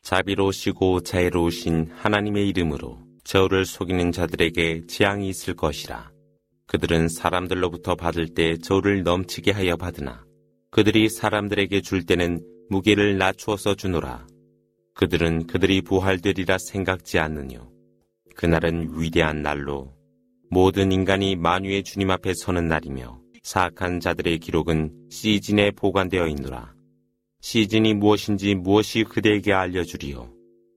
자비로우시고 자애로우신 하나님의 이름으로 저를 속이는 자들에게 재앙이 있을 것이라. 그들은 사람들로부터 받을 때 저를 넘치게 하여 받으나 그들이 사람들에게 줄 때는 무게를 낮추어서 주노라. 그들은 그들이 부활되리라 생각지 않느뇨. 그날은 위대한 날로 모든 인간이 만유의 주님 앞에 서는 날이며 사악한 자들의 기록은 시진에 보관되어 있노라. 시진이 무엇인지 무엇이 그대에게 알려주리요.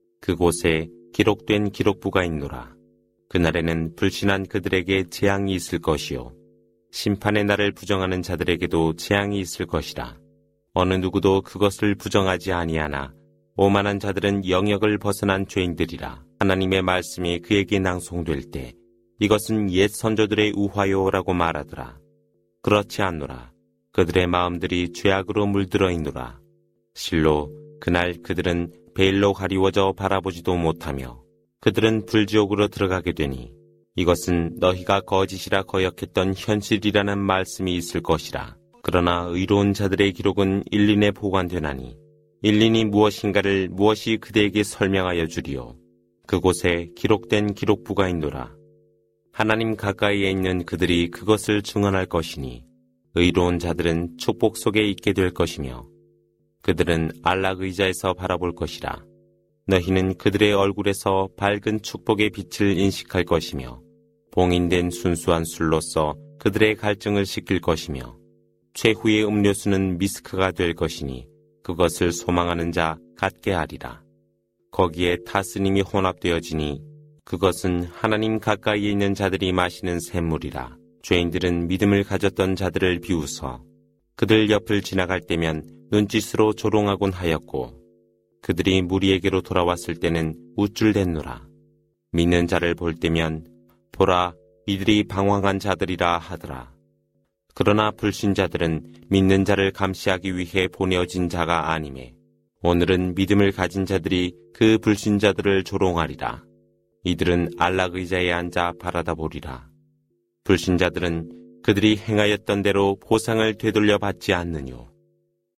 그곳에 기록된 기록부가 있노라. 그날에는 불신한 그들에게 재앙이 있을 것이요. 심판의 날을 부정하는 자들에게도 재앙이 있을 것이라. 어느 누구도 그것을 부정하지 아니하나 오만한 자들은 영역을 벗어난 죄인들이라. 하나님의 말씀이 그에게 낭송될 때 이것은 옛 선조들의 우화요라고 말하더라. 그렇지 않노라. 그들의 마음들이 죄악으로 물들어 있노라. 실로 그날 그들은 베일로 가리워져 바라보지도 못하며 그들은 불지옥으로 들어가게 되니 이것은 너희가 거짓이라 거역했던 현실이라는 말씀이 있을 것이라. 그러나 의로운 자들의 기록은 일린에 보관되나니 일린이 무엇인가를 무엇이 그대에게 설명하여 주리요. 그곳에 기록된 기록부가 있노라. 하나님 가까이에 있는 그들이 그것을 증언할 것이니 의로운 자들은 축복 속에 있게 될 것이며 그들은 안락 의자에서 바라볼 것이라. 너희는 그들의 얼굴에서 밝은 축복의 빛을 인식할 것이며 봉인된 순수한 술로서 그들의 갈증을 식힐 것이며 최후의 음료수는 미스크가 될 것이니 그것을 소망하는 자 갖게 하리라. 거기에 타스님이 혼합되어지니 그것은 하나님 가까이에 있는 자들이 마시는 샘물이라. 죄인들은 믿음을 가졌던 자들을 비웃어 그들 옆을 지나갈 때면 눈짓으로 조롱하곤 하였고 그들이 무리에게로 돌아왔을 때는 우쭐댔노라. 믿는 자를 볼 때면 보라 이들이 방황한 자들이라 하더라. 그러나 불신자들은 믿는 자를 감시하기 위해 보내어진 자가 아니매 오늘은 믿음을 가진 자들이 그 불신자들을 조롱하리라. 이들은 안락 의자에 앉아 바라다 보리라. 불신자들은 그들이 행하였던 대로 보상을 되돌려 받지 않느뇨.